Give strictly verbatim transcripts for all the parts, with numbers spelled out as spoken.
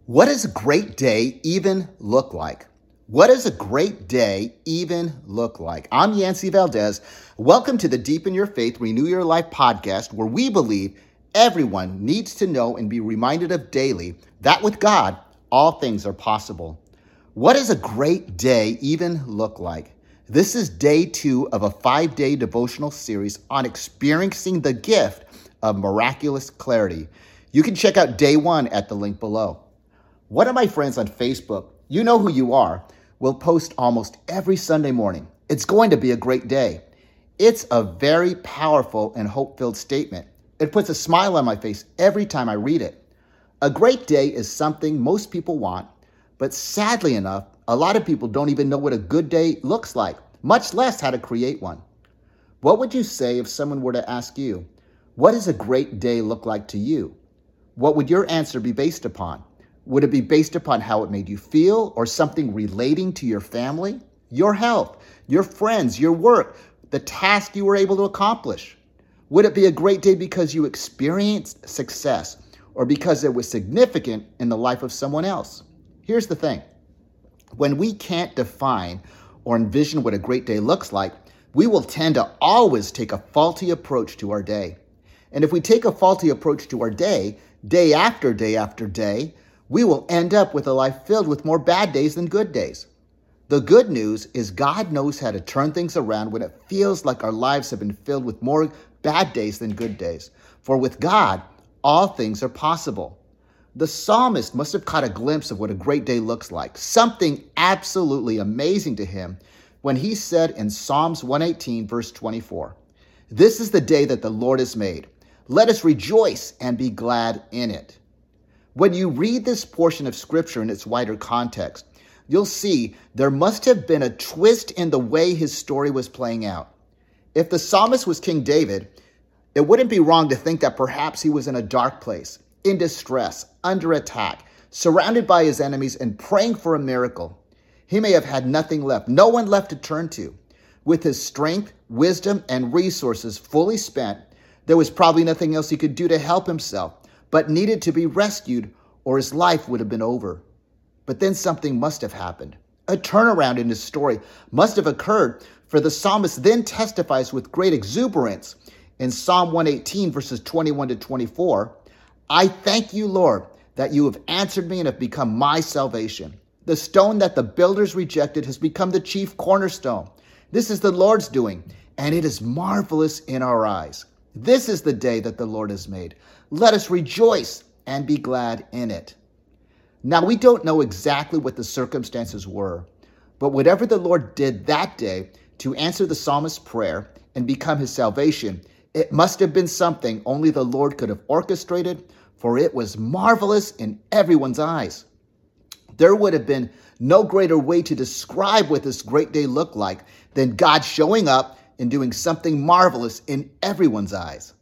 What does a great day even look like? What does a great day even look like? I'm Yancey Valdez. Welcome to the Deepen Your Faith, Renew Your Life podcast, where we believe everyone needs to know and be reminded of daily that with God, all things are possible. What does a great day even look like? This is day two of a five-day devotional series on experiencing the gift of miraculous clarity. You can check out day one at the link below. One of my friends on Facebook, you know who you are, will post almost every Sunday morning. It's going to be a great day. It's a very powerful and hope-filled statement. It puts a smile on my face every time I read it. A great day is something most people want, but sadly enough, a lot of people don't even know what a good day looks like, much less how to create one. What would you say if someone were to ask you, what does a great day look like to you? What would your answer be based upon? Would it be based upon how it made you feel or something relating to your family, your health, your friends, your work, the task you were able to accomplish? Would it be a great day because you experienced success or because it was significant in the life of someone else? Here's the thing. When we can't define or envision what a great day looks like, we will tend to always take a faulty approach to our day. And if we take a faulty approach to our day, day after day after day, we will end up with a life filled with more bad days than good days. The good news is God knows how to turn things around when it feels like our lives have been filled with more bad days than good days. For with God, all things are possible. The psalmist must have caught a glimpse of what a great day looks like, something absolutely amazing to him when he said in Psalms one eighteen, verse twenty-four, "This is the day that the Lord has made. Let us rejoice and be glad in it." When you read this portion of scripture in its wider context, you'll see there must have been a twist in the way his story was playing out. If the psalmist was King David, it wouldn't be wrong to think that perhaps he was in a dark place, in distress, under attack, surrounded by his enemies and praying for a miracle. He may have had nothing left, no one left to turn to. With his strength, wisdom, and resources fully spent, there was probably nothing else he could do to help himself, but needed to be rescued or his life would have been over. But then something must have happened. A turnaround in his story must have occurred, for the psalmist then testifies with great exuberance in Psalm one eighteen, verses twenty-one to twenty-four, "I thank you, Lord, that you have answered me and have become my salvation. The stone that the builders rejected has become the chief cornerstone. This is the Lord's doing, and it is marvelous in our eyes. This is the day that the Lord has made. Let us rejoice and be glad in it." Now, we don't know exactly what the circumstances were, but whatever the Lord did that day to answer the psalmist's prayer and become his salvation, it must have been something only the Lord could have orchestrated, for it was marvelous in everyone's eyes. There would have been no greater way to describe what this great day looked like than God showing up and doing something marvelous in everyone's eyes.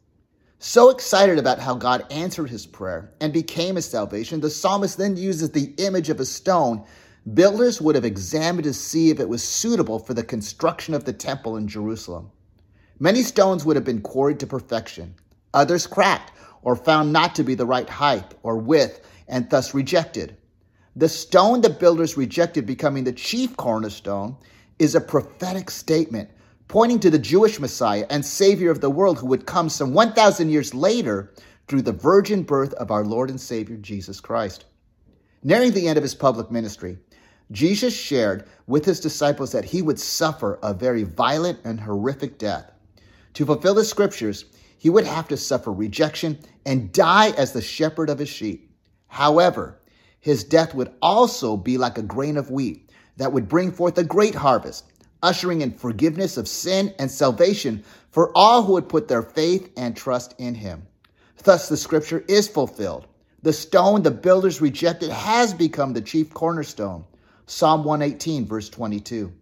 So excited about how God answered his prayer and became his salvation, the psalmist then uses the image of a stone builders would have examined to see if it was suitable for the construction of the temple in Jerusalem. Many stones would have been quarried to perfection, others cracked or found not to be the right height or width and thus rejected. The stone the builders rejected becoming the chief cornerstone is a prophetic statement pointing to the Jewish Messiah and Savior of the world who would come some one thousand years later through the virgin birth of our Lord and Savior, Jesus Christ. Nearing the end of his public ministry, Jesus shared with his disciples that he would suffer a very violent and horrific death. To fulfill the scriptures, he would have to suffer rejection and die as the shepherd of his sheep. However, his death would also be like a grain of wheat that would bring forth a great harvest, ushering in forgiveness of sin and salvation for all who would put their faith and trust in him. Thus, the scripture is fulfilled. The stone the builders rejected has become the chief cornerstone. Psalm one eighteen, verse twenty-two.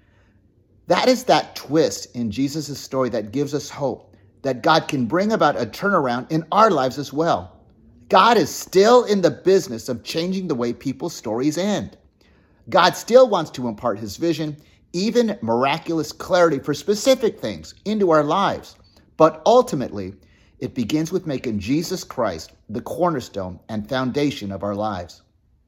That is that twist in Jesus' story that gives us hope that God can bring about a turnaround in our lives as well. God is still in the business of changing the way people's stories end. God still wants to impart his vision, even miraculous clarity for specific things into our lives. But ultimately, it begins with making Jesus Christ the cornerstone and foundation of our lives.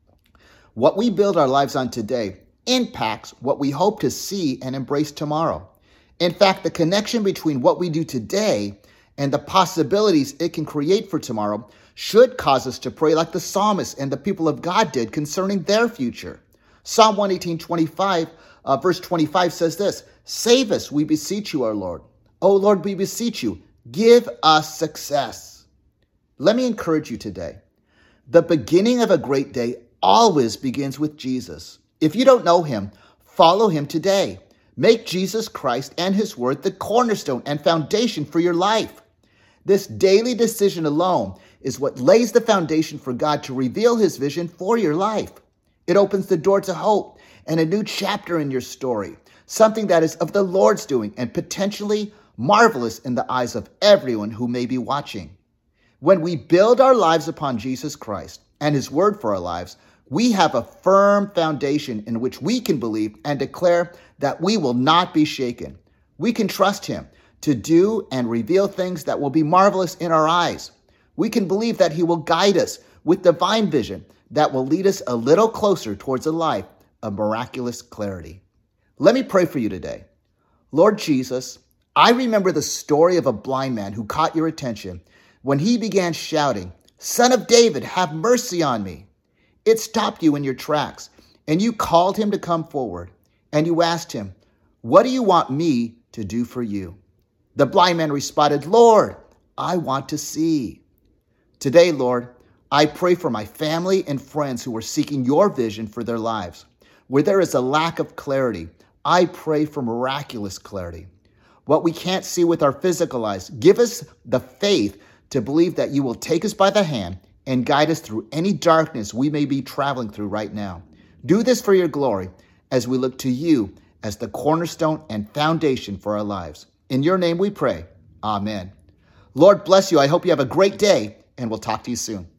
What we build our lives on today impacts what we hope to see and embrace tomorrow. In fact, the connection between what we do today and the possibilities it can create for tomorrow should cause us to pray like the psalmist and the people of God did concerning their future. Psalm one eighteen, twenty-five, uh, verse twenty-five says this, "Save us, we beseech you, our Lord. O Lord, we beseech you, give us success." Let me encourage you today. The beginning of a great day always begins with Jesus. If you don't know him, follow him today. Make Jesus Christ and his word the cornerstone and foundation for your life. This daily decision alone is what lays the foundation for God to reveal his vision for your life. It opens the door to hope and a new chapter in your story, something that is of the Lord's doing and potentially marvelous in the eyes of everyone who may be watching. When we build our lives upon Jesus Christ and his word for our lives, we have a firm foundation in which we can believe and declare that we will not be shaken. We can trust him to do and reveal things that will be marvelous in our eyes. We can believe that he will guide us with divine vision that will lead us a little closer towards a life of miraculous clarity. Let me pray for you today. Lord Jesus, I remember the story of a blind man who caught your attention when he began shouting, "Son of David, have mercy on me." It stopped you in your tracks, and you called him to come forward, and you asked him, "What do you want me to do for you?" The blind man responded, "Lord, I want to see." Today, Lord, I pray for my family and friends who are seeking your vision for their lives. Where there is a lack of clarity, I pray for miraculous clarity. What we can't see with our physical eyes, give us the faith to believe that you will take us by the hand and guide us through any darkness we may be traveling through right now. Do this for your glory as we look to you as the cornerstone and foundation for our lives. In your name we pray. Amen. Lord bless you. I hope you have a great day, and we'll talk to you soon.